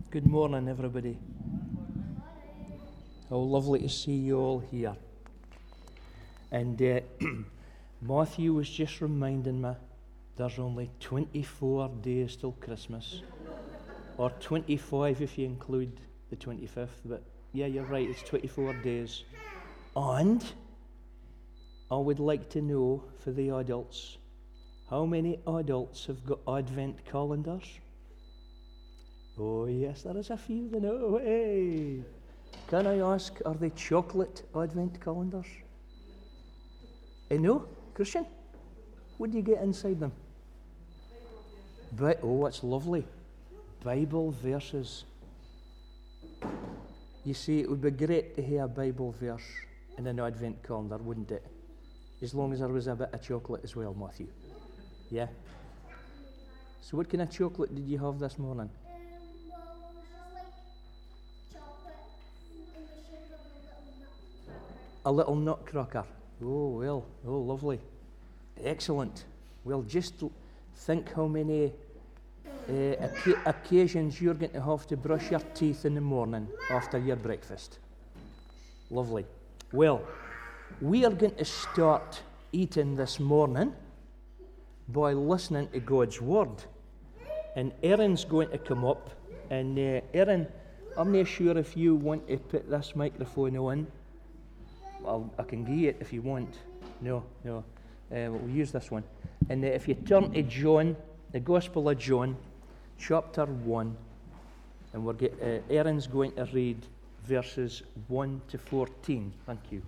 Good morning, everybody. How lovely to see you all here. And Matthew was just reminding me there's only 24 days till Christmas, or 25 if you include the 25th. But yeah, you're right, it's 24 days. And I would like to know for the adults, how many adults have got Advent calendars? Oh yes, there is a few that know. Hey! Can I ask, are they chocolate Advent calendars? No? Christian? What do you get inside them? Oh, it's lovely. Bible verses. You see, it would be great to hear a Bible verse in an Advent calendar, wouldn't it? As long as there was a bit of chocolate as well, Matthew. Yeah? So what kind of chocolate did you have this morning? A little nutcracker. Oh, well. Oh, lovely. Excellent. Well, just think how many occasions you're going to have to brush your teeth in the morning after your breakfast. Lovely. Well, we are going to start eating this morning by listening to God's Word. And Erin's going to come up. And Erin, I'm not sure if you want to put this microphone on. I can give you it if you want. No. We'll use this one. And if you turn to John, the Gospel of John, chapter 1, and Erin's going to read verses 1 to 14. Thank you.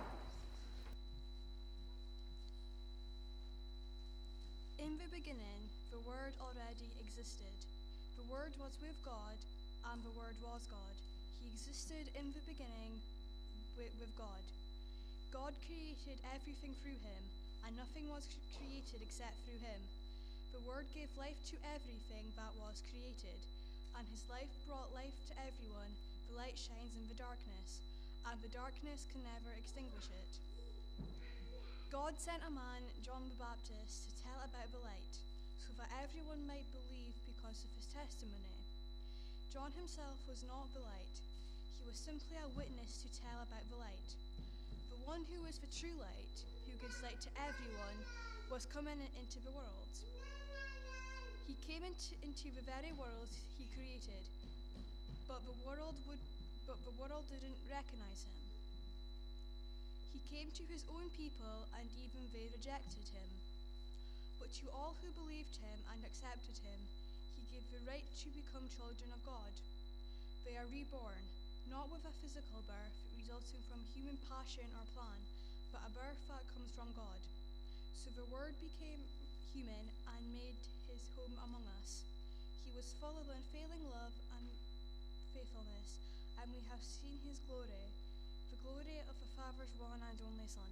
In the beginning, the Word already existed. The Word was with God, and the Word was God. He existed in the beginning with God. God created everything through him, and nothing was created except through him. The Word gave life to everything that was created, and his life brought life to everyone. The light shines in the darkness, and the darkness can never extinguish it. God sent a man, John the Baptist, to tell about the light, so that everyone might believe because of his testimony. John himself was not the light. He was simply a witness to tell about the light. The one who is the true light, who gives light to everyone, was coming into the world. He came into the very world he created, but the world didn't recognize him. He came to his own people, and even they rejected him. But to all who believed him and accepted him, he gave the right to become children of God. They are reborn, not with a physical birth resulting from human passion or plan, but a birth that comes from God. So the Word became human and made his home among us. He was full of unfailing love and faithfulness, and we have seen his glory, the glory of the Father's one and only Son.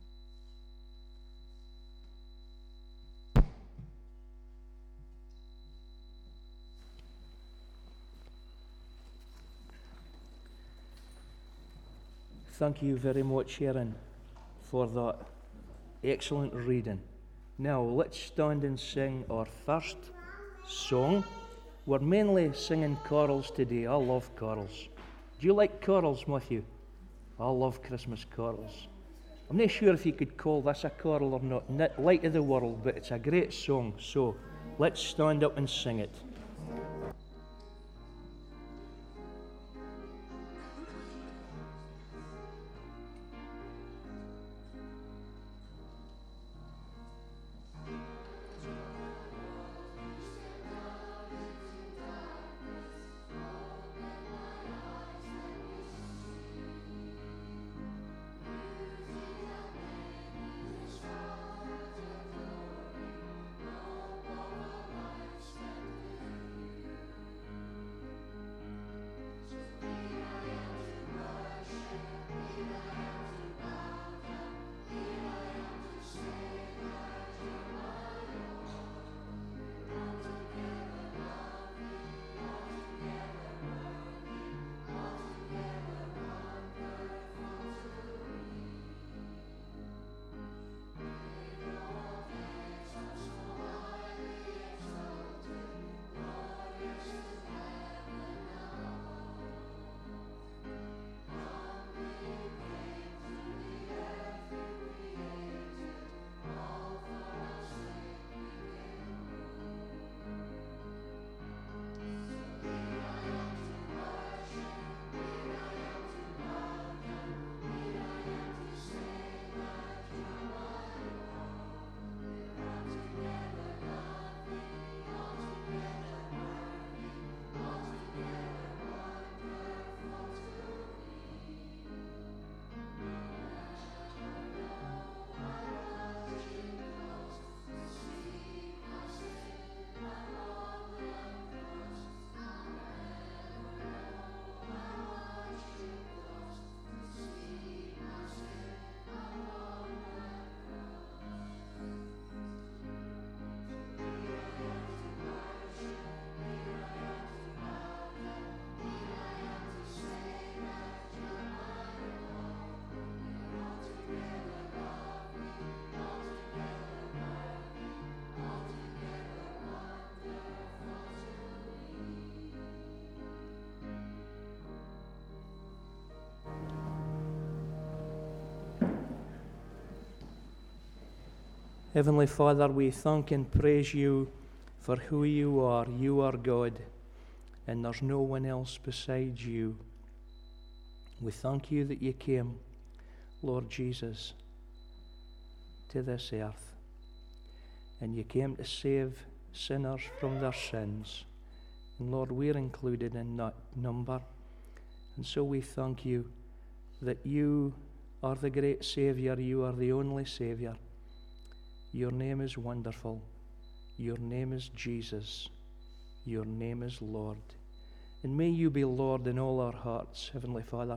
Thank you very much, Erin, for that excellent reading. Now, let's stand and sing our first song. We're mainly singing carols today. I love carols. Do you like carols, Matthew? I love Christmas carols. I'm not sure if you could call this a carol or not, Light of the World, but it's a great song. So, let's stand up and sing it. Heavenly Father, we thank and praise you for who you are. You are God, and there's no one else besides you. We thank you that you came, Lord Jesus, to this earth, and you came to save sinners from their sins. And Lord, we're included in that number. And so we thank you that you are the great Saviour. You are the only Saviour. Your name is wonderful. Your name is Jesus. Your name is Lord. And may you be Lord in all our hearts, Heavenly Father.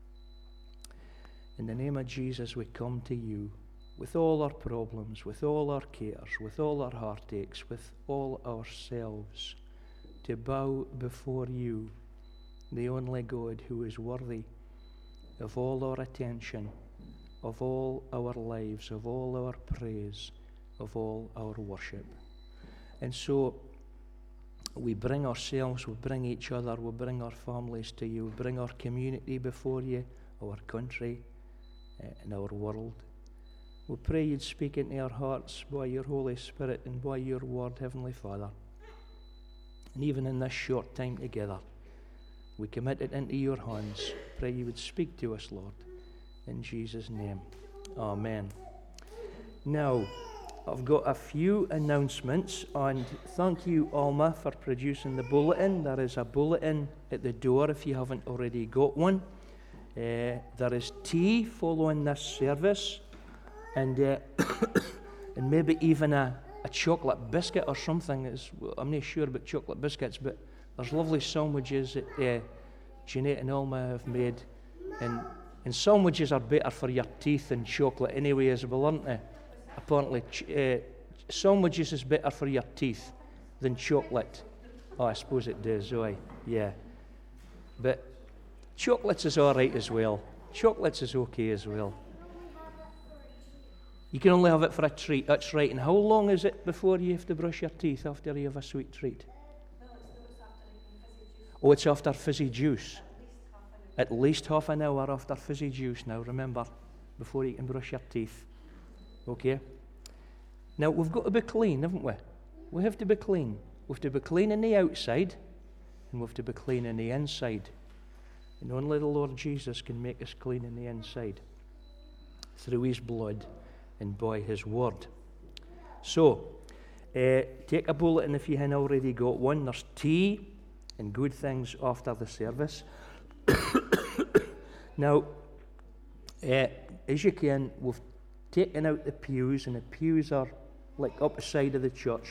In the name of Jesus, we come to you with all our problems, with all our cares, with all our heartaches, with all ourselves, to bow before you, the only God who is worthy of all our attention, of all our lives, of all our praise, of all our worship. And so we bring ourselves, we bring each other, we bring our families to you, we bring our community before you, our country, and our world. We pray you'd speak into our hearts by your Holy Spirit and by your word, Heavenly Father. And even in this short time together, we commit it into your hands. Pray you would speak to us, Lord, in Jesus' name. Amen. Now, I've got a few announcements, and thank you, Alma, for producing the bulletin. There is a bulletin at the door if you haven't already got one. There is tea following this service, and and maybe even a chocolate biscuit or something. I'm not sure about chocolate biscuits, but there's lovely sandwiches that Jeanette and Alma have made, and sandwiches are better for your teeth than chocolate anyway, as well, aren't they? Apparently, sandwiches is better for your teeth than chocolate. Oh, I suppose it does, yeah. But chocolates is all right as well. Chocolates is okay as well. You can only have it for a treat, that's right. And how long is it before you have to brush your teeth after you have a sweet treat? Oh, it's after fizzy juice. At least half an hour after fizzy juice now, remember, before you can brush your teeth. Okay? Now, we've got to be clean, haven't we? We have to be clean. We have to be clean on the outside, and we have to be clean on the inside. And only the Lord Jesus can make us clean on the inside through his blood and by his word. So, take a bulletin if you haven't already got one. There's tea and good things after the service. Now, as you can, we've taken out the pews, and the pews are like up the side of the church.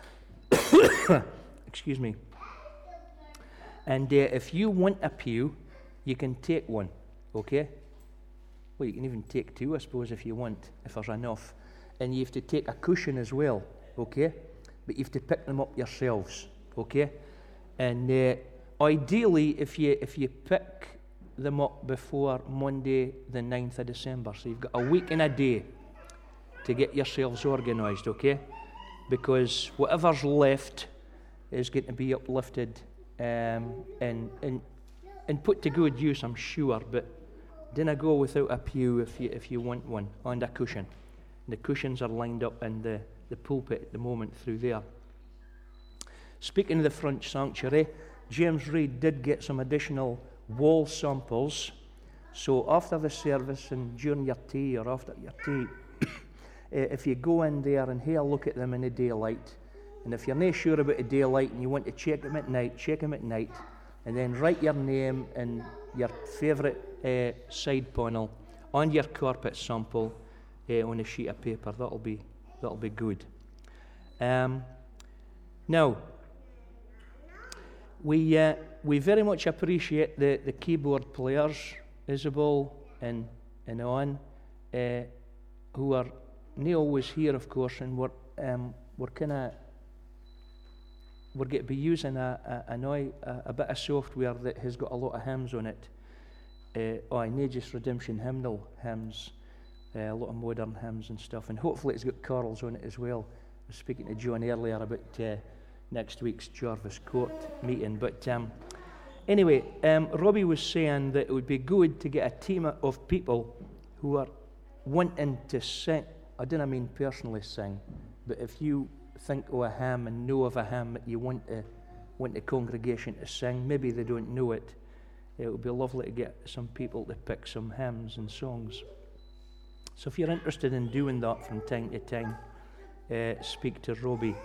Excuse me. And if you want a pew, you can take one, okay? Well, you can even take two, I suppose, if you want, if there's enough. And you have to take a cushion as well, okay? But you have to pick them up yourselves, okay? And ideally, if you pick them up before Monday the 9th of December, so you've got a week and a day to get yourselves organised, okay? Because whatever's left is going to be uplifted and put to good use, I'm sure, but don't go without a pew if you want one, and a cushion. And the cushions are lined up in the pulpit at the moment through there. Speaking of the front sanctuary, James Reid did get some additional wall samples. So after the service and during your tea or after your tea, if you go in there and have a look at them in the daylight, and if you're not sure about the daylight and you want to check them at night, and then write your name and your favourite side panel on your carpet sample on a sheet of paper. That'll be good. Now, we very much appreciate the keyboard players, Isabel and Owen, who are not always here, of course, and we're going to be using a bit of software that has got a lot of hymns on it. Not just redemption hymnal hymns, a lot of modern hymns and stuff, and hopefully it's got carols on it as well. I was speaking to John earlier about next week's Jarvis Court meeting, but anyway, Robbie was saying that it would be good to get a team of people who are wanting to sing I don't mean personally sing, but if you think of a hymn and know of a hymn that you want the congregation to sing, maybe they don't know it, it would be lovely to get some people to pick some hymns and songs. So if you're interested in doing that from time to time, speak to Robbie.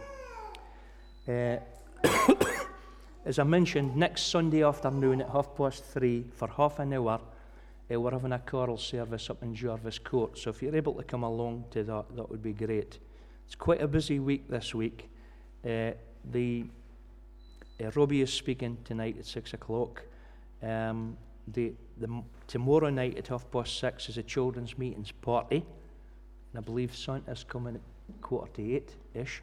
As I mentioned, next Sunday afternoon at 3:30 for half an hour, we're having a choral service up in Jarvis Court. So if you're able to come along to that, that would be great. It's quite a busy week this week. Robbie is speaking tonight at 6 o'clock. Tomorrow night at 6:30 is a children's meetings party. And I believe Santa's coming at 7:45-ish.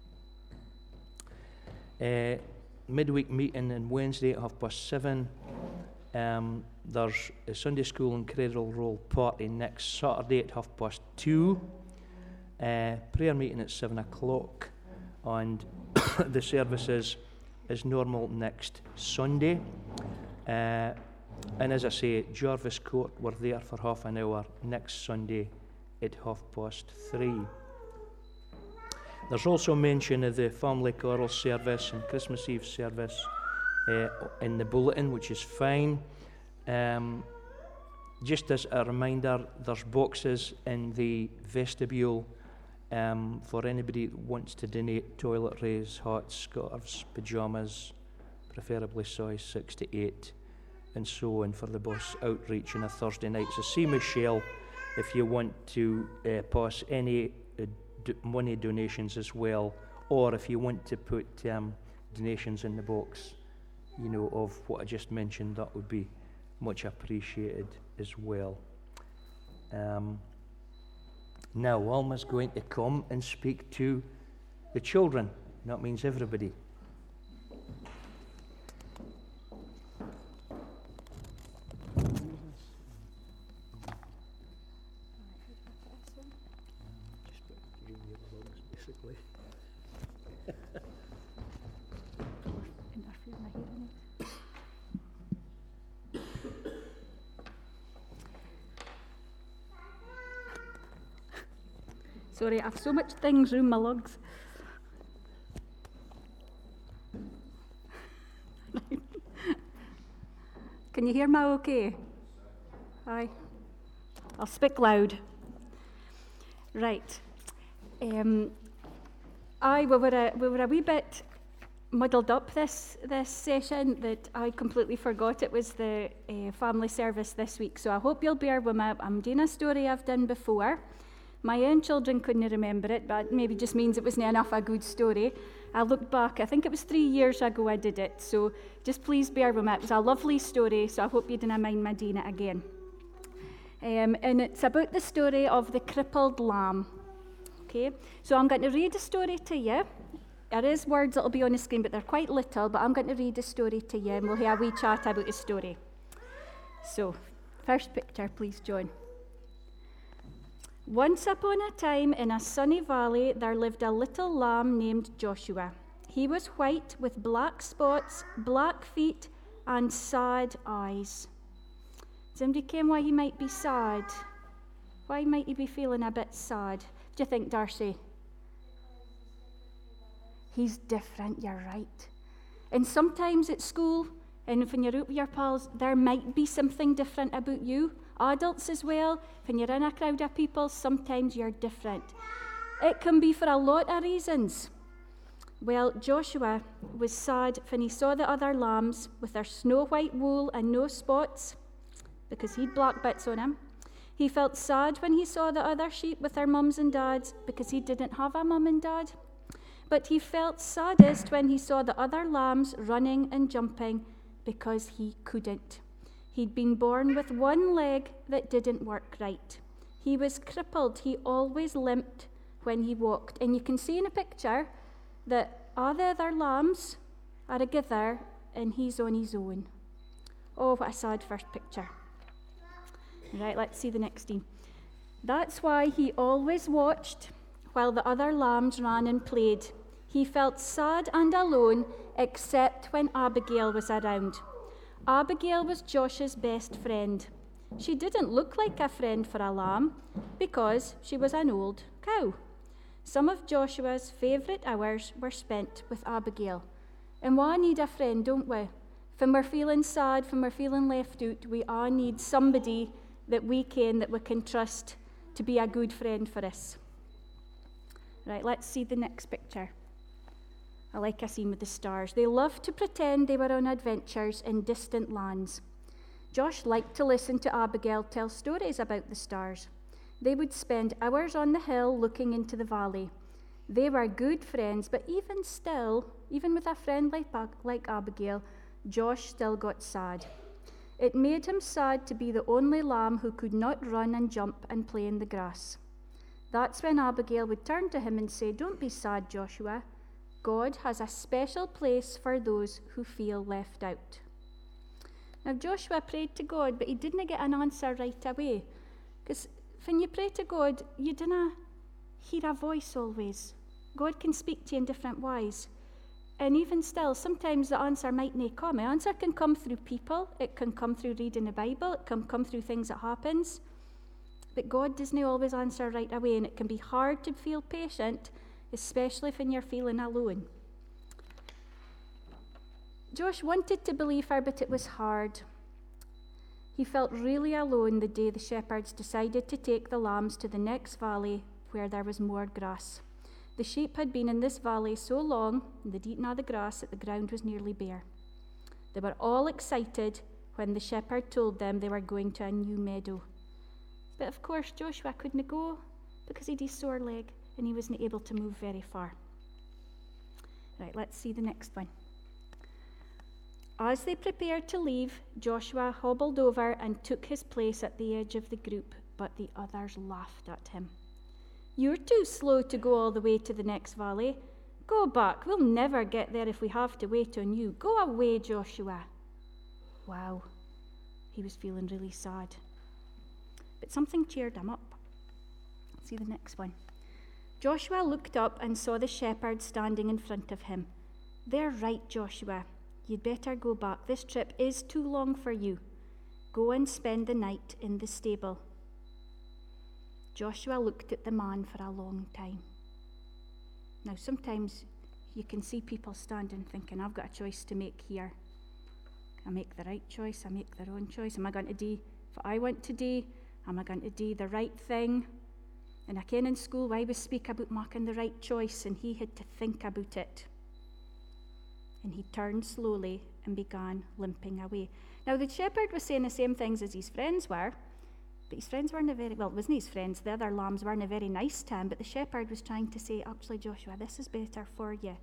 Midweek meeting on Wednesday at 7:30. There's a Sunday school and cradle roll party next Saturday at 2:30. Prayer meeting at 7 o'clock. And the services as normal next Sunday. And as I say, Jarvis Court, we're there for half an hour next Sunday at 3:30. There's also mention of the family choral service and Christmas Eve service in the bulletin, which is fine. Just as a reminder, there's boxes in the vestibule for anybody that wants to donate toiletries, hats, scarves, pyjamas, preferably size 6 to 8, and so on, for the bus outreach on a Thursday night. So see Michelle if you want to pass any money donations as well, or if you want to put donations in the box, of what I just mentioned, that would be much appreciated as well. Now, Alma's going to come and speak to the children. That means everybody. Sorry, I have so much things round my lugs. Can you hear me okay? Aye. I'll speak loud. Right. We were a wee bit muddled up this session that I completely forgot it was the family service this week. So I hope you'll bear with me. I'm doing a story I've done before. My own children couldn't remember it, but maybe just means it wasn't enough a good story. I looked back, I think it was 3 years ago I did it, so just please bear with me. It was a lovely story, so I hope you didn't mind me doing it again. And it's about the story of the crippled lamb. Okay, so I'm going to read a story to you. There is words that will be on the screen, but they're quite little, but I'm going to read a story to you, and we'll have a wee chat about the story. So, first picture, please, John. Once upon a time, in a sunny valley, there lived a little lamb named Joshua. He was white with black spots, black feet, and sad eyes. Does anybody care why he might be sad? Why might he be feeling a bit sad? What do you think, Darcy? He's different, you're right. And sometimes at school, and when you're out with your pals, there might be something different about you. Adults as well, when you're in a crowd of people, sometimes you're different. It can be for a lot of reasons. Well, Joshua was sad when he saw the other lambs with their snow-white wool and no spots, because he'd black bits on him. He felt sad when he saw the other sheep with their mums and dads, because he didn't have a mum and dad. But he felt saddest when he saw the other lambs running and jumping, because he couldn't. He'd been born with one leg that didn't work right. He was crippled. He always limped when he walked. And you can see in a picture that all the other lambs are together and he's on his own. Oh, what a sad first picture. Right, let's see the next one. That's why he always watched while the other lambs ran and played. He felt sad and alone, except when Abigail was around. Abigail was Josh's best friend. She didn't look like a friend for a lamb because she was an old cow. Some of Joshua's favourite hours were spent with Abigail. And we all need a friend, don't we? When we're feeling sad, when we're feeling left out, we all need somebody that we can trust to be a good friend for us. Right, let's see the next picture. I like a scene with the stars. They loved to pretend they were on adventures in distant lands. Josh liked to listen to Abigail tell stories about the stars. They would spend hours on the hill looking into the valley. They were good friends, but even with a friend like Abigail, Josh still got sad. It made him sad to be the only lamb who could not run and jump and play in the grass. That's when Abigail would turn to him and say, "Don't be sad, Joshua. God has a special place for those who feel left out." Now, Joshua prayed to God, but he didn't get an answer right away. Because when you pray to God, you don't hear a voice always. God can speak to you in different ways. And even still, sometimes the answer might not come. The answer can come through people. It can come through reading the Bible. It can come through things that happens. But God doesn't always answer right away, and it can be hard to feel patient, especially when you're feeling alone. Josh wanted to believe her, but it was hard. He felt really alone the day the shepherds decided to take the lambs to the next valley where there was more grass. The sheep had been in this valley so long, and they'd eaten all the grass, that the ground was nearly bare. They were all excited when the shepherd told them they were going to a new meadow. But of course, Joshua couldn't go because he had a sore leg and he wasn't able to move very far. Right, let's see the next one. As they prepared to leave, Joshua hobbled over and took his place at the edge of the group, but the others laughed at him. "You're too slow to go all the way to the next valley. Go back. We'll never get there if we have to wait on you. Go away, Joshua." Wow, he was feeling really sad. But something cheered him up. Let's see the next one. Joshua looked up and saw the shepherd standing in front of him. "They're right, Joshua. You'd better go back. This trip is too long for you. Go and spend the night in the stable." Joshua looked at the man for a long time. Now, sometimes you can see people standing thinking, "I've got a choice to make here. I make the right choice, I make the wrong choice. Am I going to do what I want to do? Am I going to do the right thing?" And I ken in school I would speak about making the right choice, and he had to think about it. And he turned slowly and began limping away. Now, the shepherd was saying the same things as his friends were, but his friends weren't it wasn't his friends, the other lambs weren't very nice to him, but the shepherd was trying to say, "Actually, Joshua, this is better for you."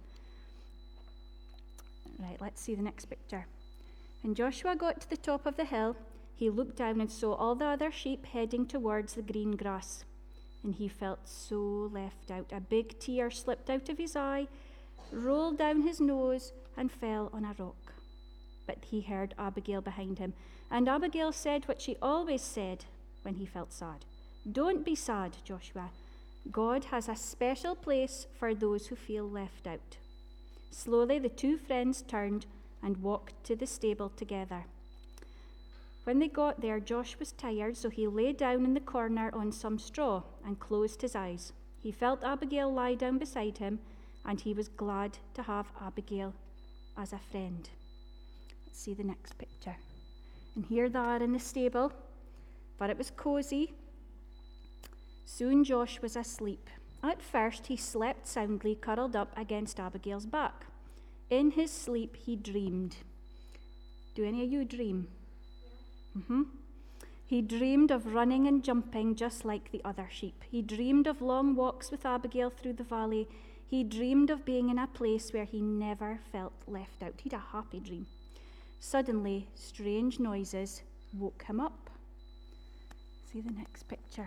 Right, let's see the next picture. When Joshua got to the top of the hill, he looked down and saw all the other sheep heading towards the green grass, and he felt so left out. A big tear slipped out of his eye, rolled down his nose, and fell on a rock. But he heard Abigail behind him, and Abigail said what she always said when he felt sad. "Don't be sad, Joshua. God has a special place for those who feel left out." Slowly, the two friends turned and walked to the stable together. When they got there, Josh was tired, so he lay down in the corner on some straw and closed his eyes. He felt Abigail lie down beside him, and he was glad to have Abigail as a friend. Let's see the next picture. And here they are in the stable, but it was cozy. Soon Josh was asleep. At first, he slept soundly, curled up against Abigail's back. In his sleep, he dreamed. Do any of you dream? Yeah. He dreamed of running and jumping just like the other sheep. He dreamed of long walks with Abigail through the valley. He dreamed of being in a place where he never felt left out. He'd a happy dream. Suddenly, strange noises woke him up. See the next picture.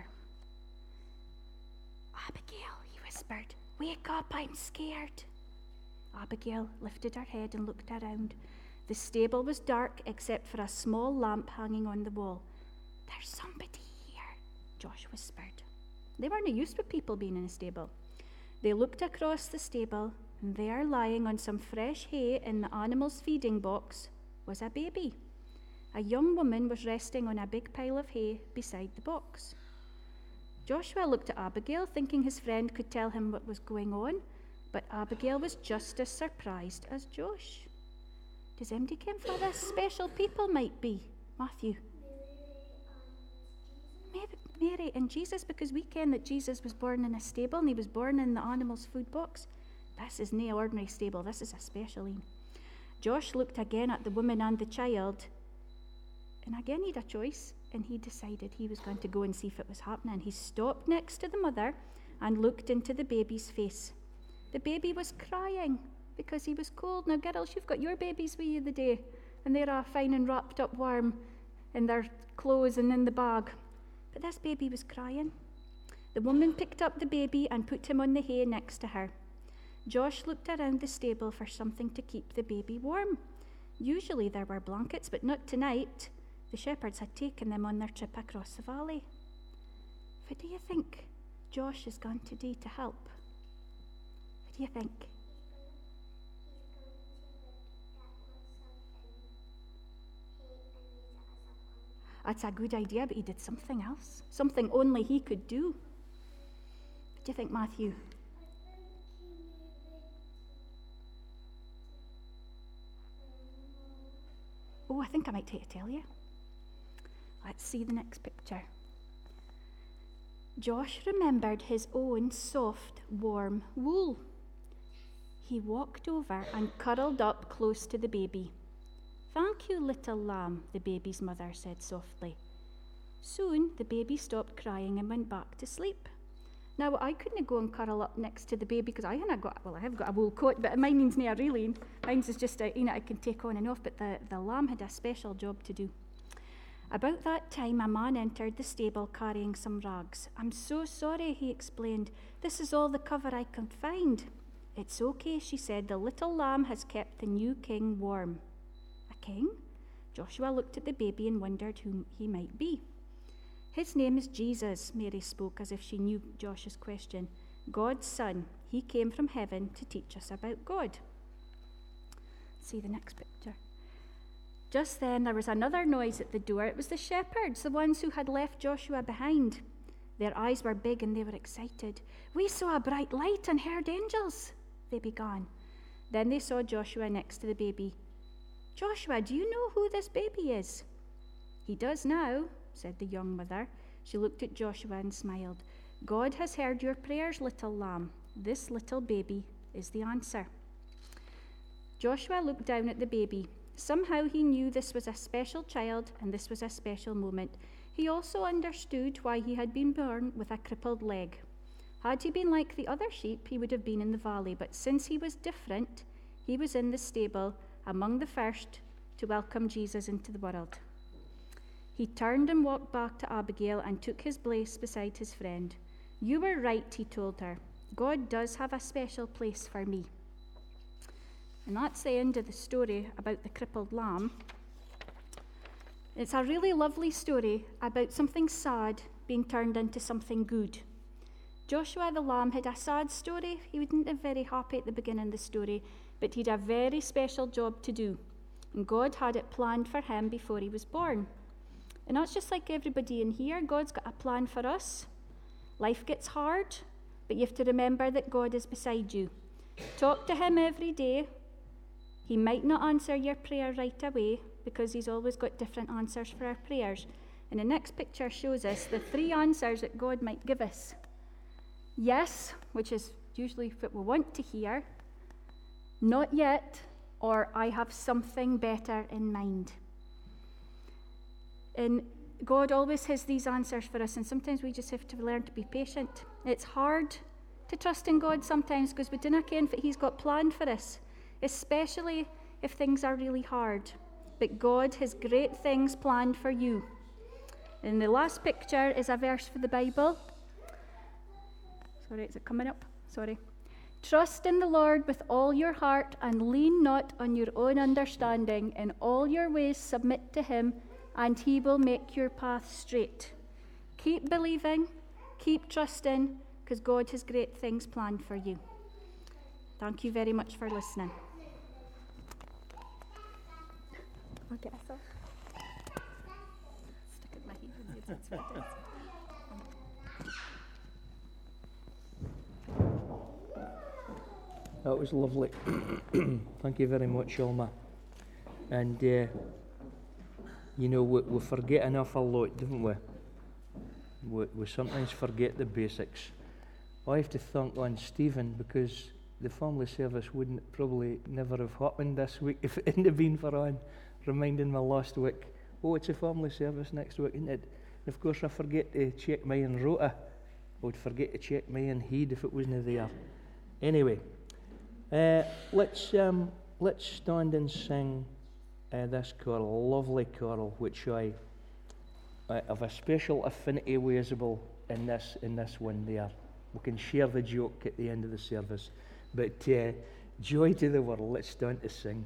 "Abigail," he whispered, "wake up, I'm scared." Abigail lifted her head and looked around. The stable was dark except for a small lamp hanging on the wall. "There's somebody here," Josh whispered. They weren't used to people being in a stable. They looked across the stable, and there, lying on some fresh hay in the animal's feeding box, was a baby. A young woman was resting on a big pile of hay beside the box. Joshua looked at Abigail, thinking his friend could tell him what was going on, but Abigail was just as surprised as Josh. Does anybody ken who this special people might be, Matthew? Mary and Jesus, because we ken that Jesus was born in a stable and he was born in the animal's food box. This is no ordinary stable, this is a special one. Josh looked again at the woman and the child, and again he had a choice, and he decided he was going to go and see if it was happening. He stopped next to the mother and looked into the baby's face. The baby was crying because he was cold. Now, girls, you've got your babies with you the day, and they're all fine and wrapped up warm in their clothes and in the bag. But this baby was crying. The woman picked up the baby and put him on the hay next to her. Josh looked around the stable for something to keep the baby warm. Usually there were blankets, but not tonight. The shepherds had taken them on their trip across the valley. What do you think Josh is going to do to help? What do you think? That's a good idea, but he did something else. Something only he could do. What do you think, Matthew? Oh, I think I might take to tell you. Let's see the next picture. Josh remembered his own soft, warm wool. He walked over and curled up close to the baby. "Thank you, little lamb," the baby's mother said softly. Soon, the baby stopped crying and went back to sleep. Now, I couldn't go and curl up next to the baby because I have got a wool coat, but mine's not really. Mine's is just I can take on and off, but the lamb had a special job to do. About that time, a man entered the stable carrying some rags. "I'm so sorry," he explained. "This is all the cover I could find." "It's okay," she said. "The little lamb has kept the new king warm." A king? Joshua looked at the baby and wondered who he might be. "His name is Jesus," Mary spoke as if she knew Josh's question. "God's son. He came from heaven to teach us about God." See the next picture. Just then there was another noise at the door. It was the shepherds, the ones who had left Joshua behind. Their eyes were big and they were excited. "We saw a bright light and heard angels," they began. Then they saw Joshua next to the baby. "Joshua, do you know who this baby is?" "He does now," said the young mother. She looked at Joshua and smiled. "God has heard your prayers, little lamb. This little baby is the answer." Joshua looked down at the baby. Somehow he knew this was a special child and this was a special moment. He also understood why he had been born with a crippled leg. Had he been like the other sheep, he would have been in the valley, but since he was different, he was in the stable among the first to welcome Jesus into the world. He turned and walked back to Abigail and took his place beside his friend. "You were right," he told her. "God does have a special place for me." And that's the end of the story about the crippled lamb. It's a really lovely story about something sad being turned into something good. Joshua the lamb had a sad story. He wasn't very happy at the beginning of the story, but he had a very special job to do. And God had it planned for him before he was born. And that's just like everybody in here. God's got a plan for us. Life gets hard, but you have to remember that God is beside you. Talk to him every day. He might not answer your prayer right away because he's always got different answers for our prayers. And the next picture shows us the 3 answers that God might give us. Yes, which is usually what we want to hear. Not yet, or I have something better in mind. And God always has these answers for us, and sometimes we just have to learn to be patient. It's hard to trust in God sometimes because we don't know what he's got planned for us, especially if things are really hard. But God has great things planned for you. And the last picture is a verse for the Bible. Sorry, is it coming up? Sorry. "Trust in the Lord with all your heart and lean not on your own understanding. In all your ways submit to him, and he will make your path straight." Keep believing, keep trusting, because God has great things planned for you. Thank you very much for listening. I'll get us off. Stick it in my head. That was lovely. Thank you very much, Alma. And, you know, we forget an awful lot, don't we? We sometimes forget the basics. I have to thank on Stephen, because the family service wouldn't probably never have happened this week if it hadn't have been for on reminding me last week. Oh, it's a family service next week, isn't it? And of course I forget to check my own rota. I would forget to check my own heed if it wasn't there. Anyway, let's stand and sing this choral, lovely choral, which I have a special affinity with Isabel in this one there. We can share the joke at the end of the service. But joy to the world, let's stand to sing.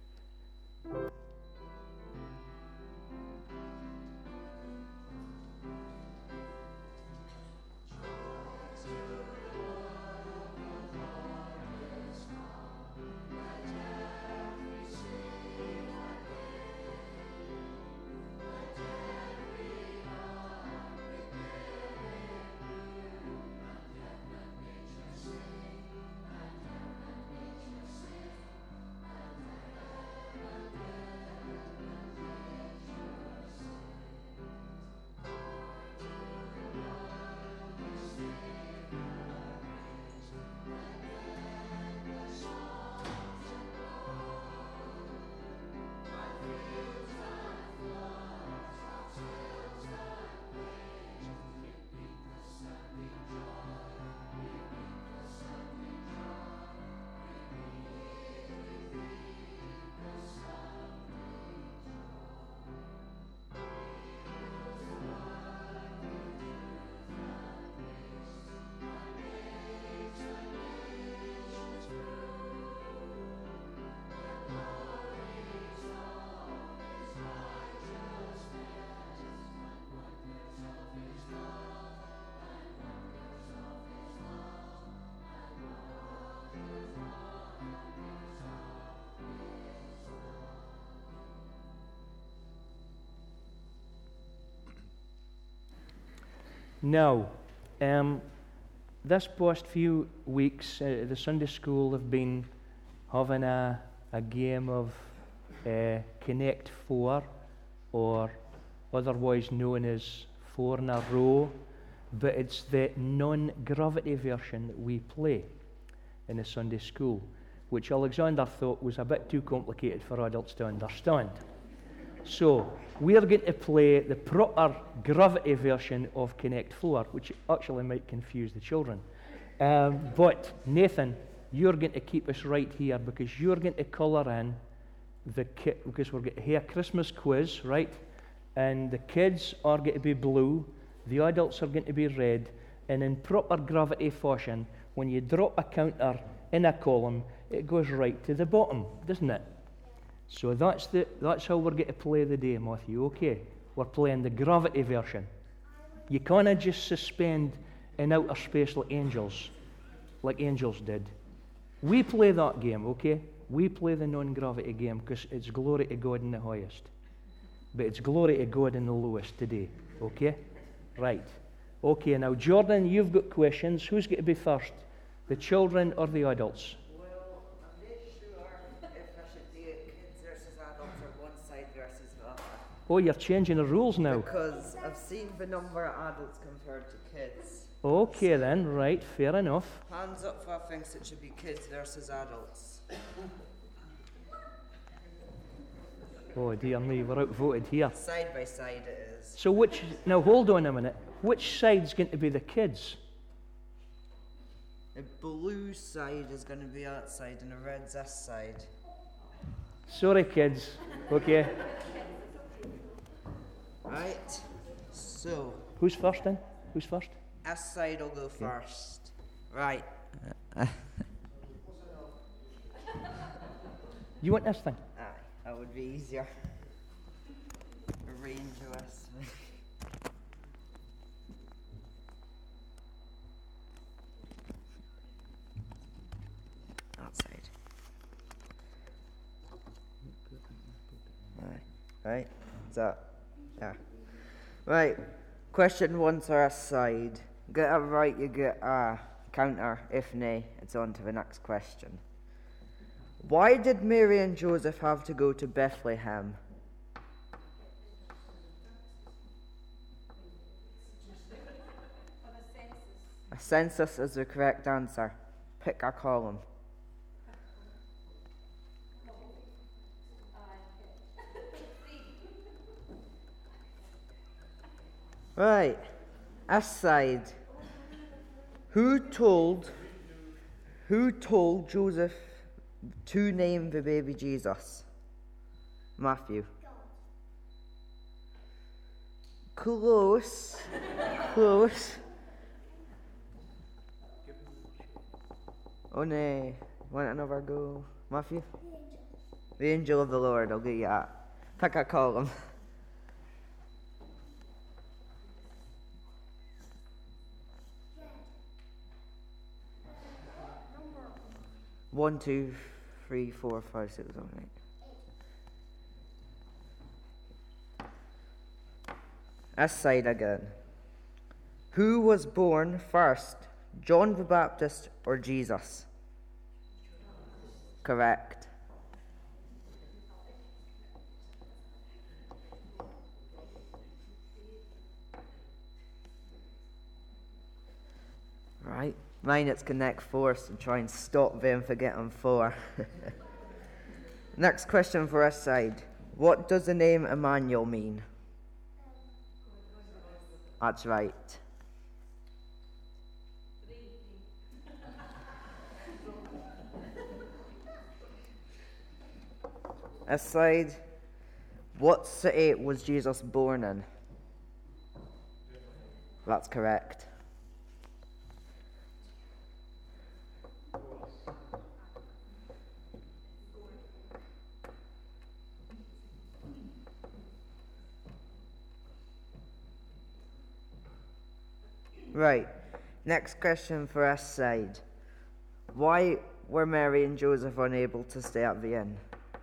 Now, this past few weeks, the Sunday school have been having a game of Connect 4, or otherwise known as 4 in a row, but it's the non-gravity version that we play in the Sunday school, which Alexander thought was a bit too complicated for adults to understand. So, we are going to play the proper gravity version of Connect 4, which actually might confuse the children. But, Nathan, you're going to keep us right here, because you're going to colour in because we're going to have a Christmas quiz, right? And the kids are going to be blue, the adults are going to be red, and in proper gravity fashion, when you drop a counter in a column, it goes right to the bottom, doesn't it? So that's how we're going to play the day, Matthew. Okay, we're playing the gravity version. You can't just suspend in outer space like angels did. We play that game, okay? We play the non-gravity game because it's glory to God in the highest. But it's glory to God in the lowest today, okay? Right. Okay, now Jordan, you've got questions. Who's going to be first? The children or the adults? Oh, you're changing the rules now. Because I've seen the number of adults compared to kids. Okay then, right, fair enough. Hands up for thinks it should be kids versus adults. Oh dear me, we're outvoted here. Side by side it is. So now hold on a minute, which side's going to be the kids? The blue side is going to be outside and the red's this side. Sorry kids, okay. Right, so. Who's first then? Who's first? This side will go first. Right. You want this thing? Aye, that would be easier. Arrange this. Outside. Right. Is that? Yeah. Right. Question 1's our side. Get it right, you get a counter. If nay, it's on to the next question. Why did Mary and Joseph have to go to Bethlehem? A census is the correct answer. Pick a column. Right. Aside. Who told Joseph to name the baby Jesus? Matthew. Close. Close. Oh no. Want another go? Matthew? The angel of the Lord. I'll get you that. Pick a column. One, two, three, 4, 5, 6, 7, 8. Aside again. Who was born first, John the Baptist or Jesus? Correct. Right. Mine, it's connect force and try and stop them forgetting 4. Next question for us side. What does the name Emmanuel mean? That's right. Aside, what city was Jesus born in? That's correct. Right, next question for us side. Why were Mary and Joseph unable to stay at the inn?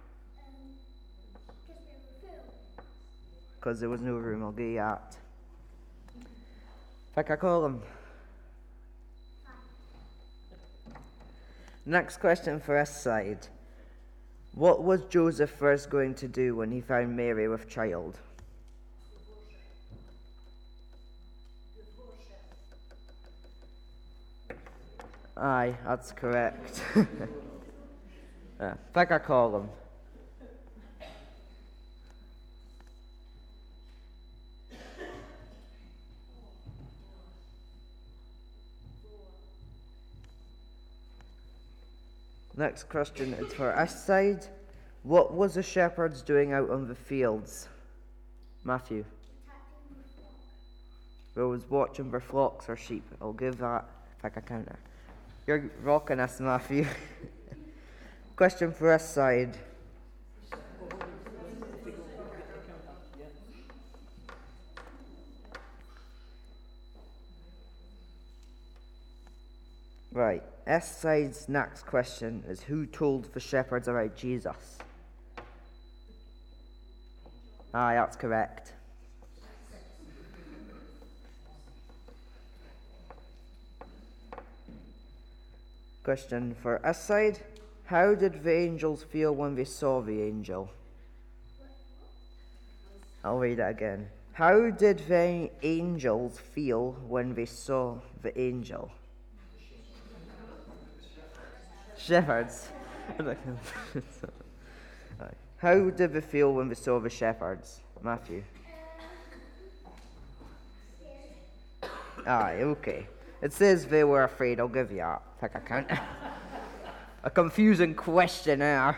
Because there was no room, I'll get you that. Pick a column. Next question for us side. What was Joseph first going to do when he found Mary with child? Aye, that's correct. Pick a column. Next question is for us side. What was the shepherds doing out on the fields? Matthew. They was watching their flocks or sheep. I'll give that pick a counter. You're rocking us, Matthew. Question for us side. Right, S side's next question is who told the shepherds about Jesus? Aye, that's correct. Question for us side. How did the angels feel when they saw the angel? I'll read it again. How did the angels feel when they saw the angel? Shepherds. How did they feel when they saw the shepherds? Matthew. Aye, okay. It says they were afraid. I'll give you that. Pick a count. A confusing questionnaire.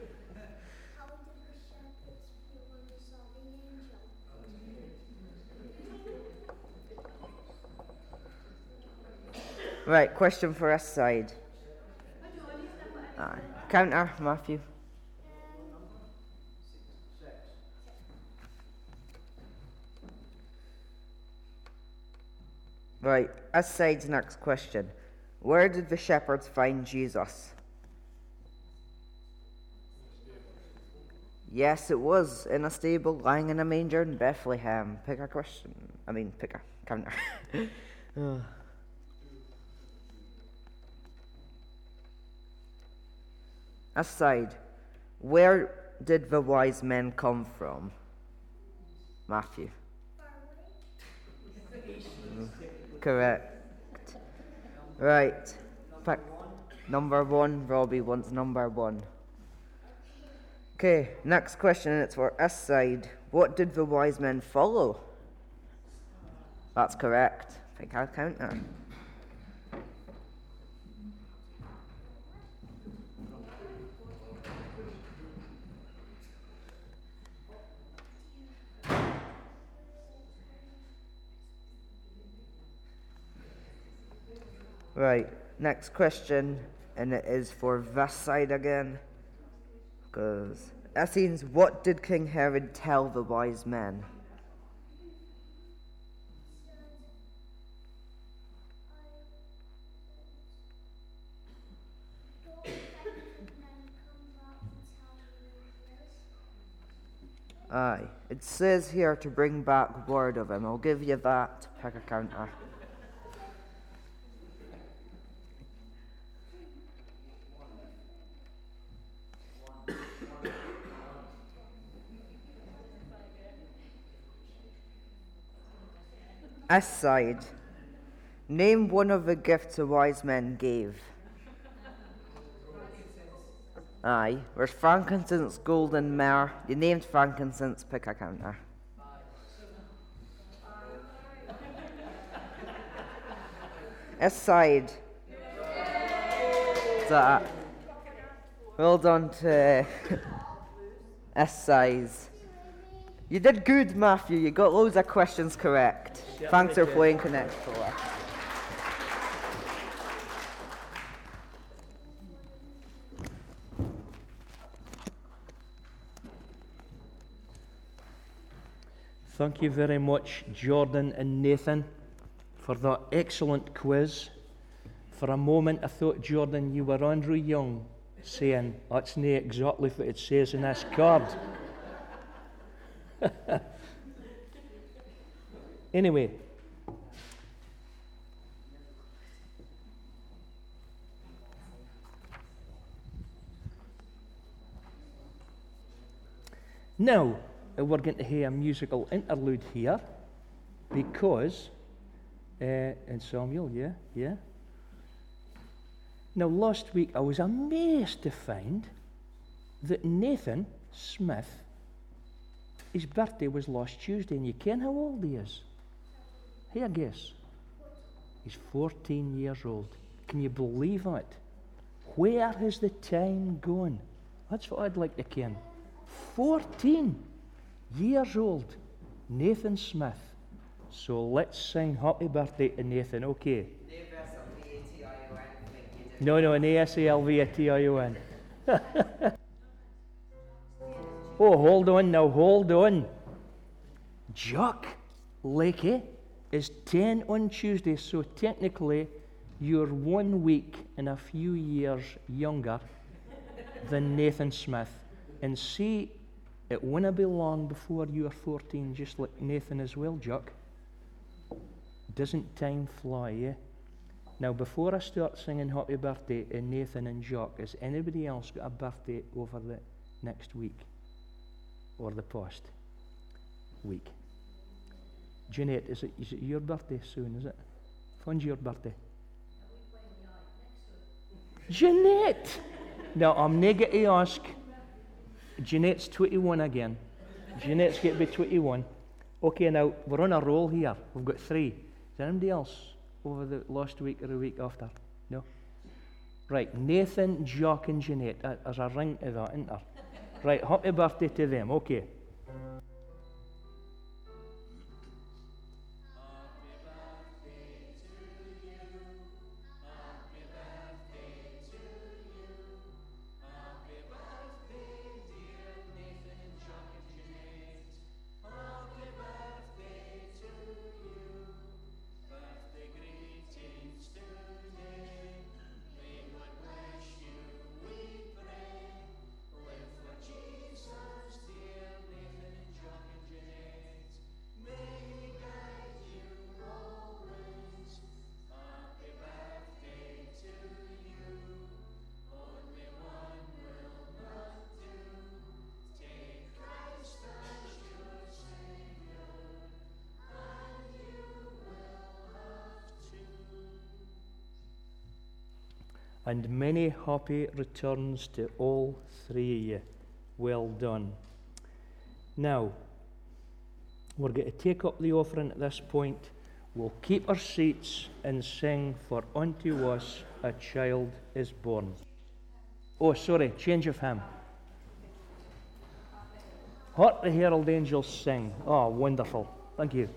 Right, question for us side. Counter, Matthew. Right, us side's next question. Where did the shepherds find Jesus? Yes, it was in a stable lying in a manger in Bethlehem. Pick a question. Pick a counter. Aside, where did the wise men come from? Matthew. Correct. Right. Fact number 1. Robbie wants number 1. Okay, next question, and it's for Aside. What did the wise men follow? That's correct. I think I'll count her. Right, next question, and it is for this side again. Because Essenes, what did King Herod tell the wise men? Aye, it says here to bring back word of him. I'll give you that. Pick a counter. Aside, name one of the gifts the wise men gave. Aye, there's frankincense, gold, and myrrh. You named frankincense, pick a counter. Aside. That. Well done to S-size. You did good, Matthew. You got loads of questions correct. Thanks for playing Connect for us. Thank you very much, Jordan and Nathan, for that excellent quiz. For a moment, I thought, Jordan, you were Andrew Young saying, that's not exactly what it says in this card. Anyway, now we're going to hear a musical interlude here because, and Samuel, yeah. Now, last week I was amazed to find that Nathan Smith, his birthday was last Tuesday, and you ken how old he is? Here, guess. He's 14 years old. Can you believe that? Where has the time gone? That's what I'd like to ken. 14 years old, Nathan Smith. So let's sing happy birthday to Nathan, okay? No, an A-S-A-L-V-A-T-I-O-N. Oh, hold on. Jock Lakey is 10 on Tuesday, so technically you're 1 week and a few years younger than Nathan Smith. And see, it won't be long before you're 14, just like Nathan as well, Jock. Doesn't time fly, yeah? Now, before I start singing happy birthday to Nathan and Jock, has anybody else got a birthday over the next week? Or the past week? Jeanette, is it your birthday soon, is it? When's your birthday? Jeanette! Now, I'm not going to ask. Jeanette's 21 again. Jeanette's going to be 21. Okay, now, we're on a roll here. We've got 3. Is there anybody else over the last week or the week after? No? Right, Nathan, Jock, and Jeanette. There's a ring to that, isn't there? Right, happy birthday to them. Okay. And many happy returns to all three of you. Well done. Now, we're going to take up the offering at this point. We'll keep our seats and sing For Unto Us a Child is Born. Oh, sorry, change of hymn. Hark the herald angels sing. Oh, wonderful. Thank you.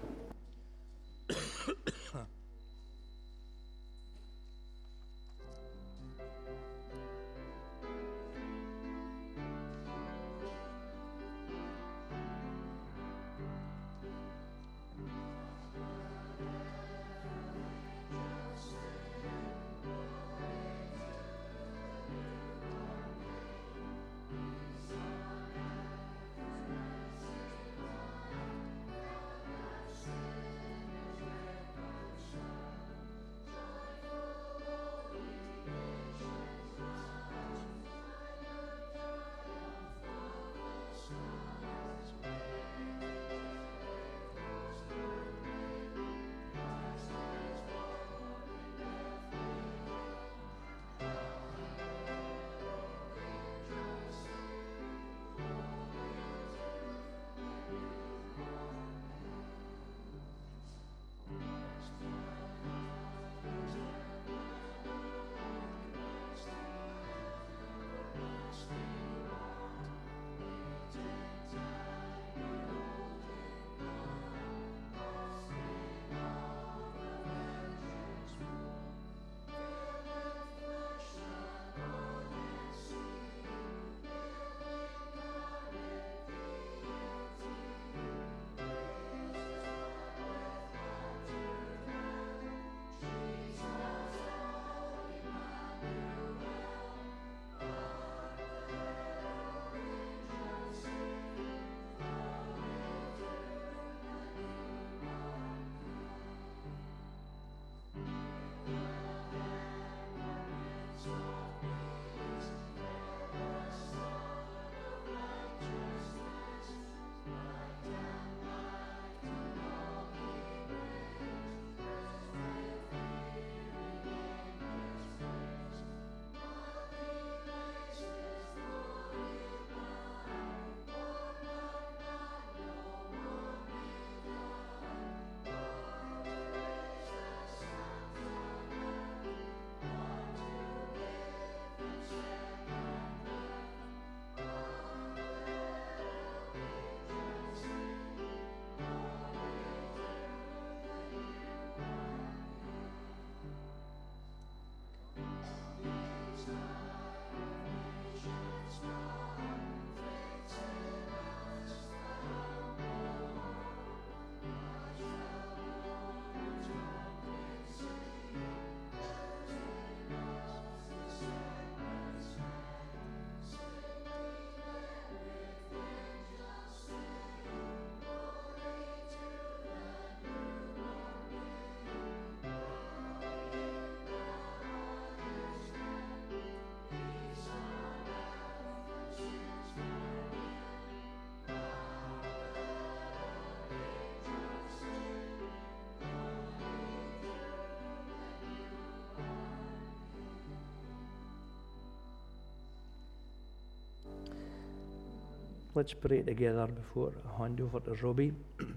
Let's pray together before I hand over to Robbie.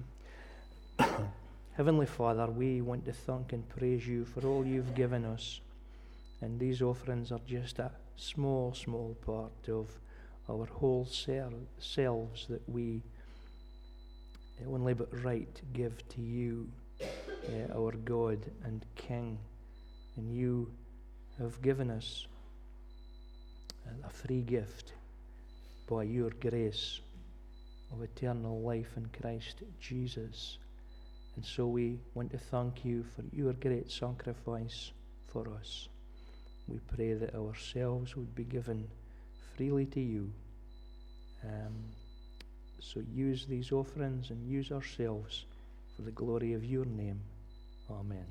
Heavenly Father, we want to thank and praise you for all you've given us. And these offerings are just a small, small part of our whole selves that we only but right give to you, our God and King. And you have given us a free gift by your grace of eternal life in Christ Jesus. And so we want to thank you for your great sacrifice for us. We pray that ourselves would be given freely to you. So use these offerings and use ourselves for the glory of your name. Amen.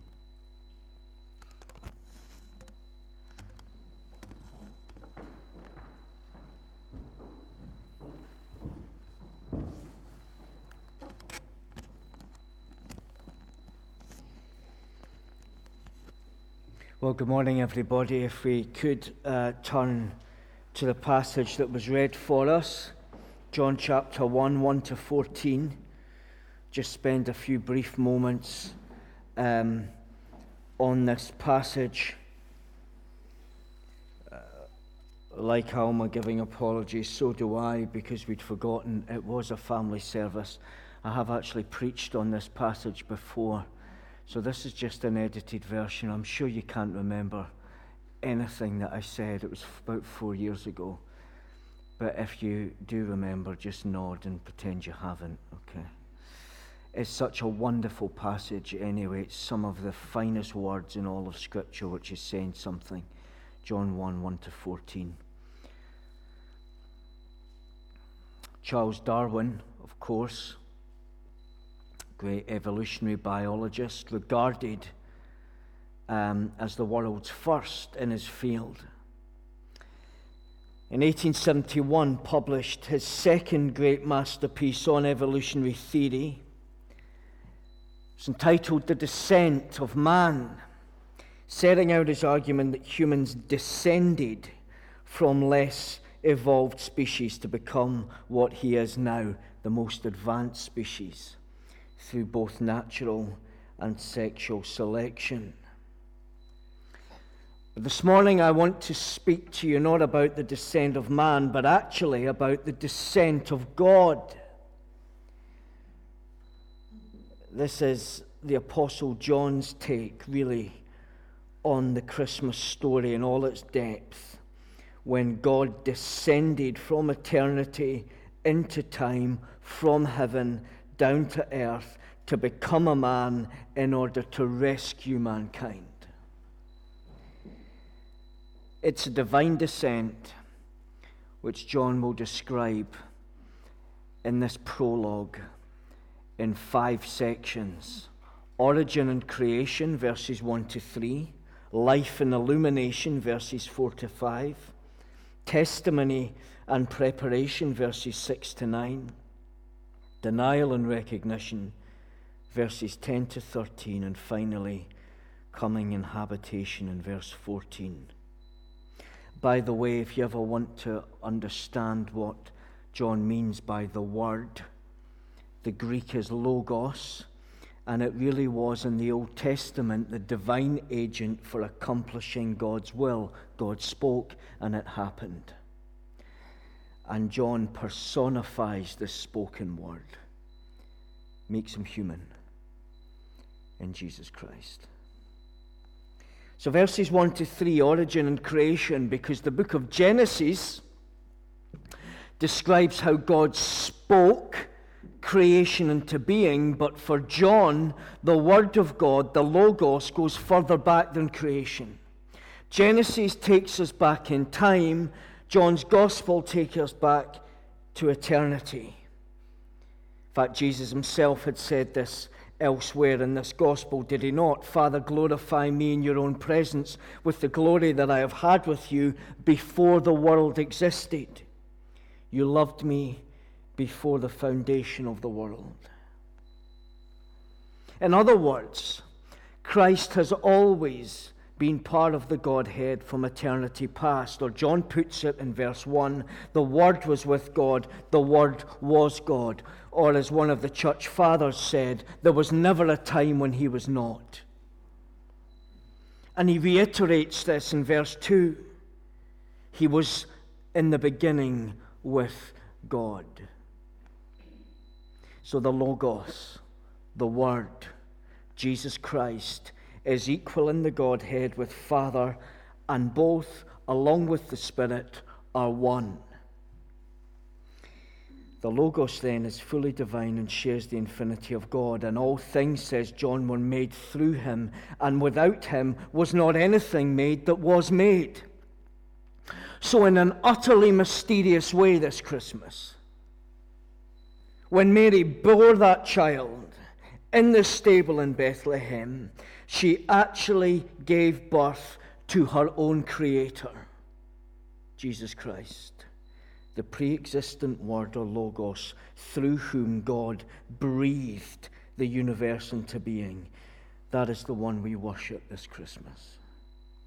Well, good morning, everybody. If we could turn to the passage that was read for us, John chapter 1, 1 to 14. Just spend a few brief moments on this passage. Like Alma giving apologies, so do I, because we'd forgotten it was a family service. I have actually preached on this passage before, so this is just an edited version. I'm sure you can't remember anything that I said. It was about 4 years ago. But if you do remember, just nod and pretend you haven't, okay? It's such a wonderful passage anyway. It's some of the finest words in all of Scripture, which is saying something. John 1, 1 to 14. Charles Darwin, of course, great evolutionary biologist, regarded as the world's first in his field. In 1871, published his second great masterpiece on evolutionary theory. It's entitled The Descent of Man, setting out his argument that humans descended from less evolved species to become what he is now, the most advanced species, through both natural and sexual selection. But this morning I want to speak to you not about the descent of man, but actually about the descent of God. This is the Apostle John's take, really, on the Christmas story in all its depth, when God descended from eternity into time, from heaven down to earth, to become a man in order to rescue mankind. It's a divine descent which John will describe in this prologue in 5 sections. Origin and creation, verses 1 to 3. Life and illumination, verses 4 to 5. Testimony and preparation, verses 6 to 9. Denial and recognition, verses 10 to 13. And finally, coming in habitation in verse 14. By the way, if you ever want to understand what John means by the word, the Greek is logos, and it really was in the Old Testament the divine agent for accomplishing God's will. God spoke and it happened. And John personifies this spoken word, makes him human in Jesus Christ. So verses 1 to 3, origin and creation, because the book of Genesis describes how God spoke creation into being, but for John, the Word of God, the Logos, goes further back than creation. Genesis takes us back in time. John's Gospel takes us back to eternity. In fact, Jesus himself had said this elsewhere in this Gospel, did he not? Father, glorify me in your own presence with the glory that I have had with you before the world existed. You loved me before the foundation of the world. In other words, Christ has always been part of the Godhead from eternity past. Or John puts it in verse 1, the Word was with God, the Word was God. Or as one of the church fathers said, there was never a time when he was not. And he reiterates this in verse 2. He was in the beginning with God. So the Logos, the Word, Jesus Christ, is equal in the Godhead with Father, and both, along with the Spirit, are one. The Logos then is fully divine and shares the infinity of God, and all things, says John, were made through him, and without him was not anything made that was made. So in an utterly mysterious way this Christmas, when Mary bore that child in the stable in Bethlehem, she actually gave birth to her own Creator, Jesus Christ, the pre-existent Word or Logos, through whom God breathed the universe into being. That is the one we worship this Christmas.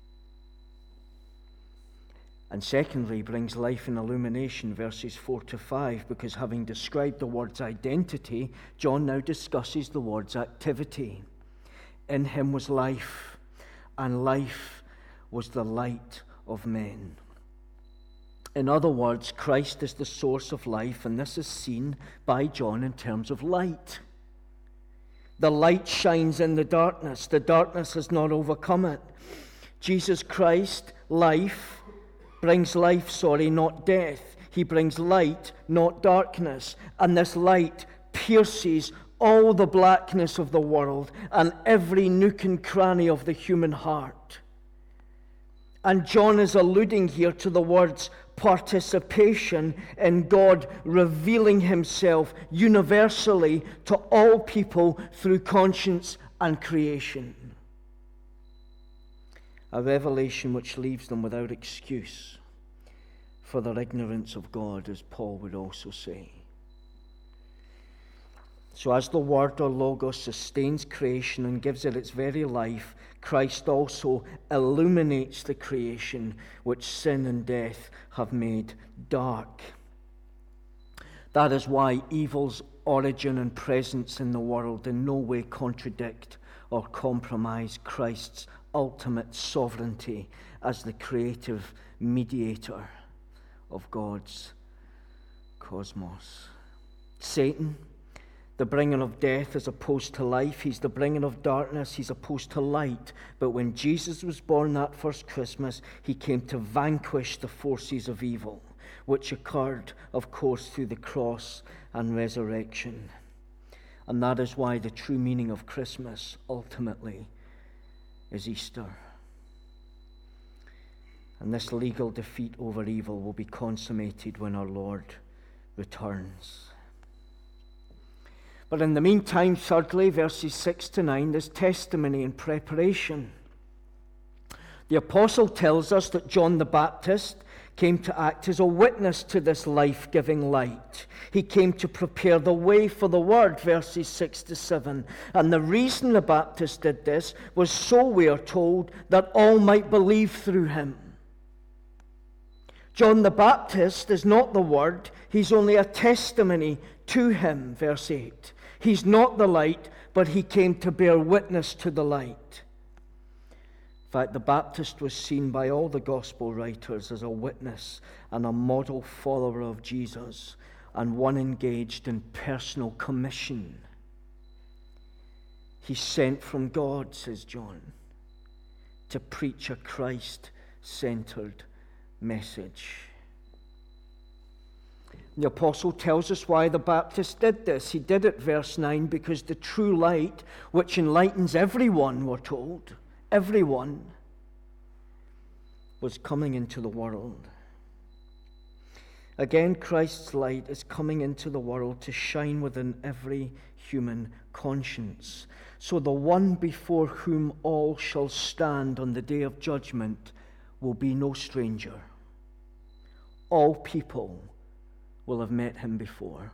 And secondly, brings life and illumination, verses 4 to 5, because having described the word's identity, John now discusses the word's activity. In him was life, and life was the light of men. In other words, Christ is the source of life, and this is seen by John in terms of light. The light shines in the darkness. The darkness has not overcome it. Jesus Christ, brings life, not death. He brings light, not darkness. And this light pierces all the blackness of the world and every nook and cranny of the human heart. And John is alluding here to the words participation in God revealing himself universally to all people through conscience and creation. A revelation which leaves them without excuse for their ignorance of God, as Paul would also say. So as the Word or Logos sustains creation and gives it its very life, Christ also illuminates the creation which sin and death have made dark. That is why evil's origin and presence in the world in no way contradict or compromise Christ's ultimate sovereignty as the creative mediator of God's cosmos. Satan, the bringer of death as opposed to life, he's the bringer of darkness, he's opposed to light. But when Jesus was born that first Christmas, he came to vanquish the forces of evil, which occurred, of course, through the cross and resurrection. And that is why the true meaning of Christmas, ultimately, is Easter. And this legal defeat over evil will be consummated when our Lord returns. But in the meantime, thirdly, verses 6 to 9, there's testimony and preparation. The apostle tells us that John the Baptist came to act as a witness to this life-giving light. He came to prepare the way for the word, verses 6 to 7. And the reason the Baptist did this was so, we are told, that all might believe through him. John the Baptist is not the word, he's only a testimony to him, verse 8. He's not the light, but he came to bear witness to the light. In fact, the Baptist was seen by all the gospel writers as a witness and a model follower of Jesus, and one engaged in personal commission. He's sent from God, says John, to preach a Christ-centered message. The apostle tells us why the Baptist did this. He did it, verse 9, because the true light, which enlightens everyone, we're told, everyone, was coming into the world. Again, Christ's light is coming into the world to shine within every human conscience. So the one before whom all shall stand on the day of judgment will be no stranger. All people will have met him before.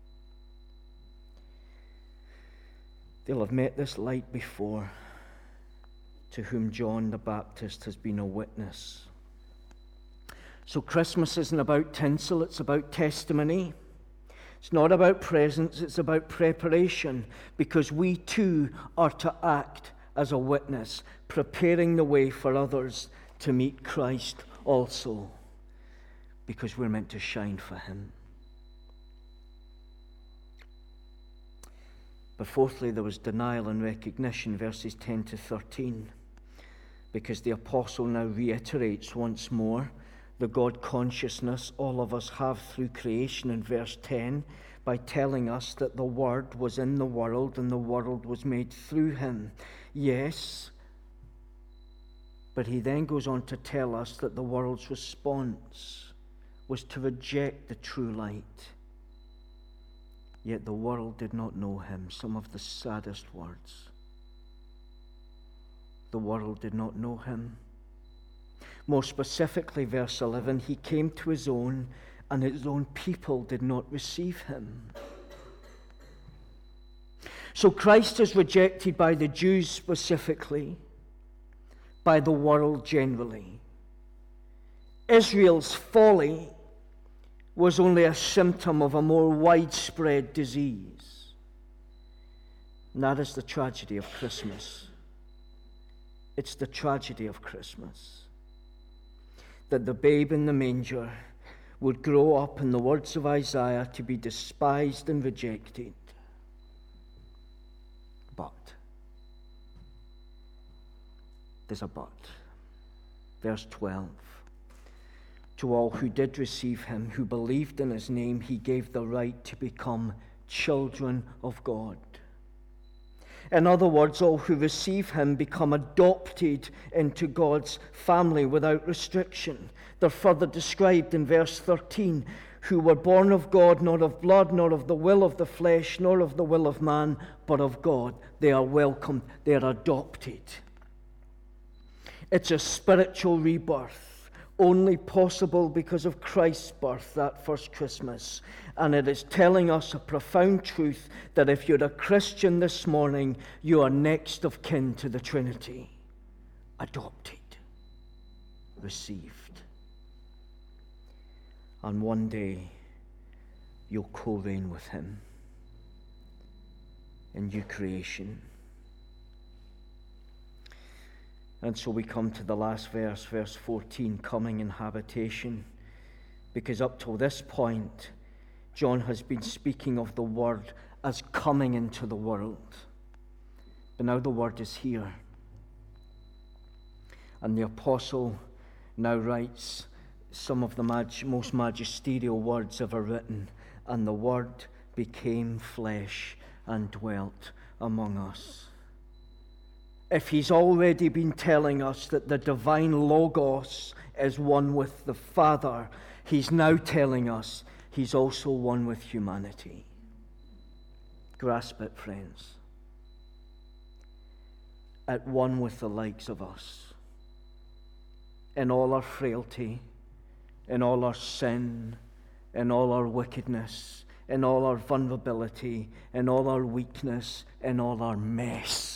They'll have met this light before, to whom John the Baptist has been a witness. So Christmas isn't about tinsel, it's about testimony. It's not about presents, it's about preparation, because we too are to act as a witness, preparing the way for others to meet Christ also, because we're meant to shine for him. But fourthly, there was denial and recognition, verses 10 to 13, because the apostle now reiterates once more the God consciousness all of us have through creation in verse 10 by telling us that the Word was in the world and the world was made through him. Yes, but he then goes on to tell us that the world's response was to reject the true light. Yet the world did not know him. Some of the saddest words. The world did not know him. More specifically, verse 11, he came to his own, and his own people did not receive him. So Christ is rejected by the Jews specifically, by the world generally. Israel's folly was only a symptom of a more widespread disease. And that is the tragedy of Christmas. It's the tragedy of Christmas. That the babe in the manger would grow up, in the words of Isaiah, to be despised and rejected. But there's a but. Verse 12. To all who did receive him, who believed in his name, he gave the right to become children of God. In other words, all who receive him become adopted into God's family without restriction. They're further described in verse 13, who were born of God, not of blood, nor of the will of the flesh, nor of the will of man, but of God. They are welcomed, they are adopted. It's a spiritual rebirth, only possible because of Christ's birth that first Christmas. And it is telling us a profound truth that if you're a Christian this morning, you are next of kin to the Trinity. Adopted, received. And one day, you'll co-reign with him in new creation. And so we come to the last verse, verse 14, coming in habitation. Because up till this point, John has been speaking of the Word as coming into the world. But now the Word is here. And the apostle now writes some of the most magisterial words ever written. And the Word became flesh and dwelt among us. If he's already been telling us that the divine Logos is one with the Father, he's now telling us he's also one with humanity. Grasp it, friends. At one with the likes of us. In all our frailty, in all our sin, in all our wickedness, in all our vulnerability, in all our weakness, in all our mess.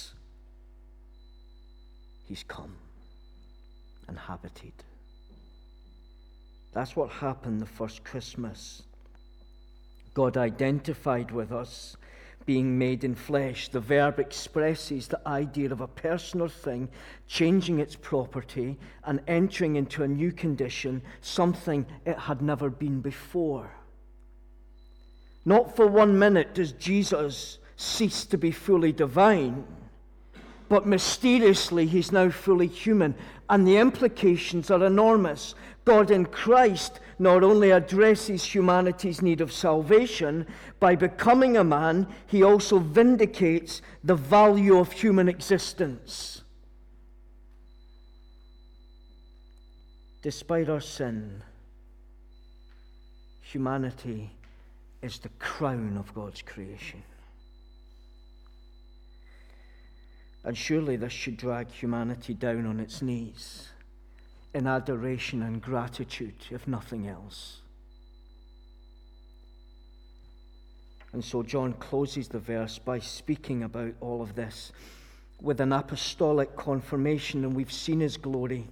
He's come and habited. That's what happened the first Christmas. God identified with us, being made in flesh. The verb expresses the idea of a person or thing changing its property and entering into a new condition, something it had never been before. Not for 1 minute does Jesus cease to be fully divine, but mysteriously, he's now fully human. And the implications are enormous. God in Christ not only addresses humanity's need of salvation, by becoming a man, he also vindicates the value of human existence. Despite our sin, humanity is the crown of God's creation. And surely this should drag humanity down on its knees in adoration and gratitude, if nothing else. And so John closes the verse by speaking about all of this with an apostolic confirmation, and we've seen his glory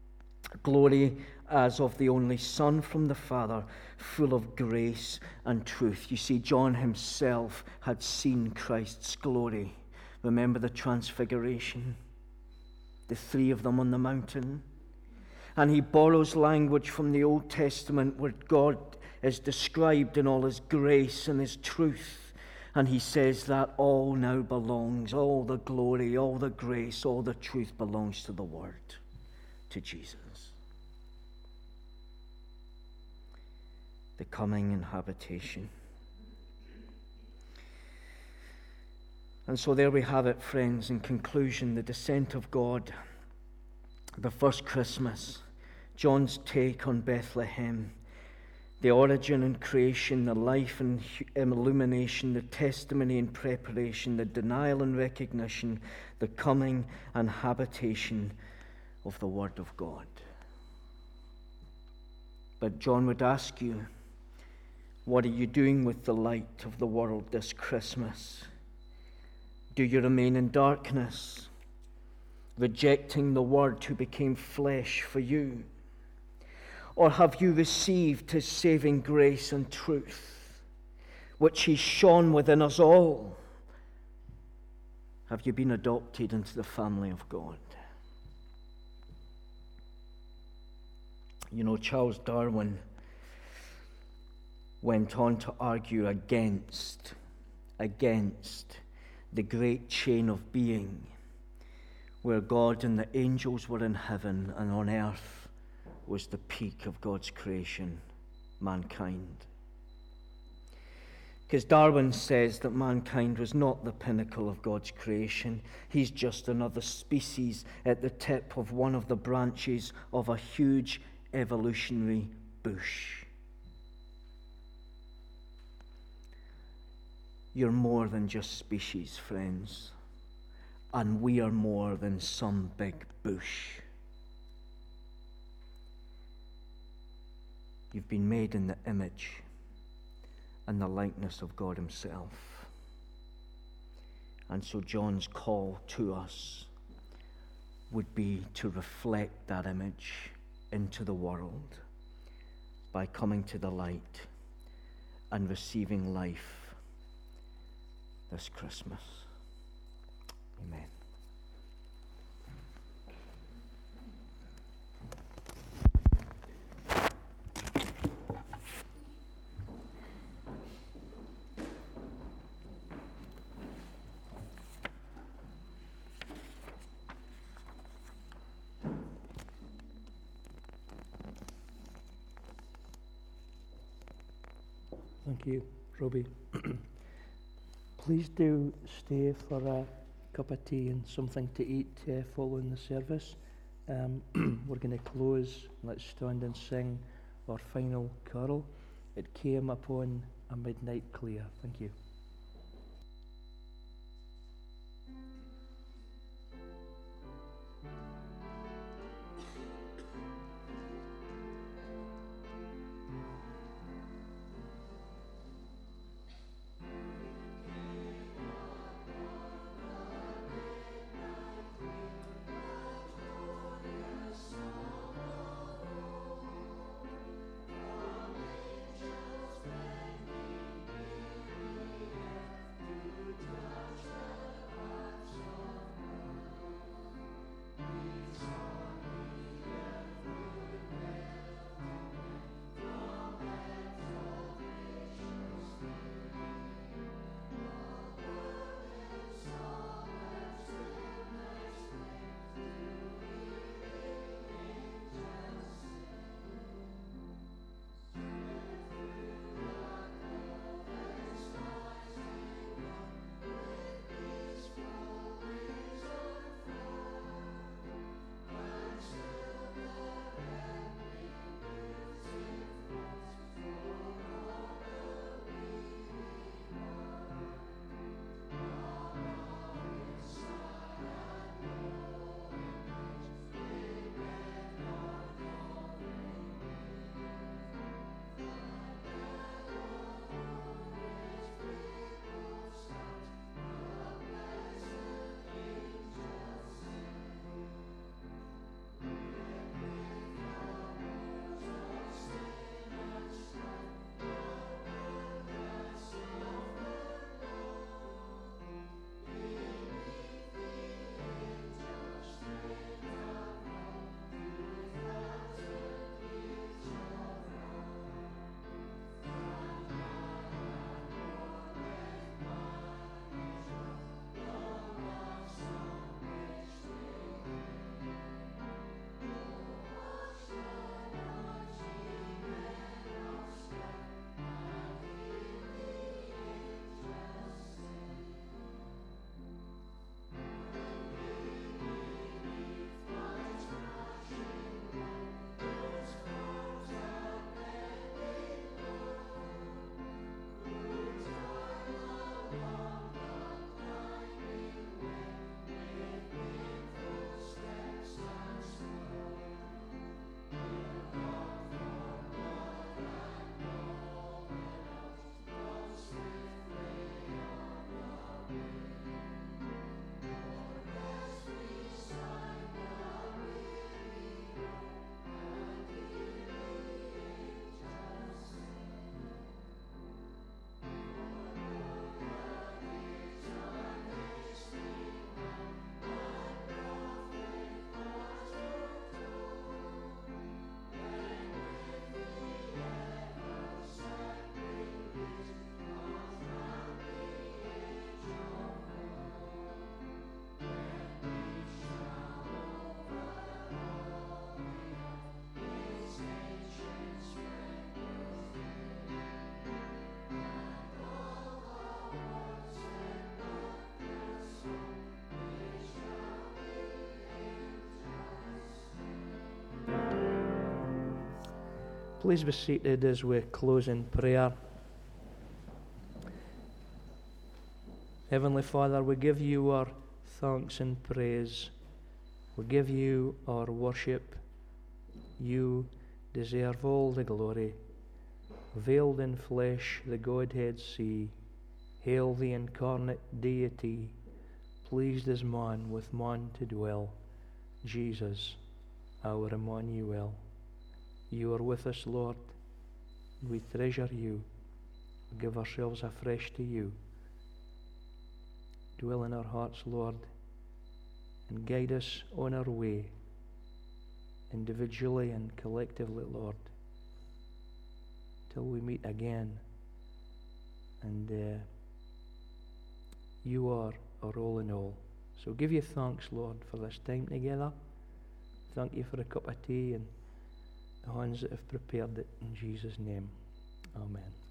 as of the only Son from the Father, full of grace and truth. You see, John himself had seen Christ's glory. Remember the transfiguration, the three of them on the mountain. And he borrows language from the Old Testament where God is described in all his grace and his truth. And he says that all now belongs, all the glory, all the grace, all the truth belongs to the Word, to Jesus. The coming and habitation. And so there we have it, friends. In conclusion, the descent of God, the first Christmas, John's take on Bethlehem, the origin and creation, the life and illumination, the testimony and preparation, the denial and recognition, the coming and habitation of the Word of God. But John would ask you, what are you doing with the light of the world this Christmas? Do you remain in darkness, rejecting the Word who became flesh for you? Or have you received his saving grace and truth, which he shone within us all? Have you been adopted into the family of God? You know, Charles Darwin went on to argue against the great chain of being, where God and the angels were in heaven, and on earth was the peak of God's creation, mankind. Because Darwin says that mankind was not the pinnacle of God's creation. He's just another species at the tip of one of the branches of a huge evolutionary bush. You're more than just species, friends. And we are more than some big bush. You've been made in the image and the likeness of God himself. And so John's call to us would be to reflect that image into the world by coming to the light and receiving life this Christmas. Amen. Thank you, Robbie. Please do stay for a cup of tea and something to eat following the service. We're going to close. Let's stand and sing our final carol. It came upon a midnight clear. Thank you. Please be seated as we close in prayer. Heavenly Father, we give you our thanks and praise. We give you our worship. You deserve all the glory. Veiled in flesh, the Godhead see. Hail the incarnate deity, pleased as man with man to dwell. Jesus, our Emmanuel. You are with us, Lord. We treasure you. We give ourselves afresh to you. Dwell in our hearts, Lord, and guide us on our way, individually and collectively, Lord, till we meet again. And you are our all in all. So give you thanks, Lord, for this time together. Thank you for a cup of tea and the hands that have prepared it. In Jesus' name, amen.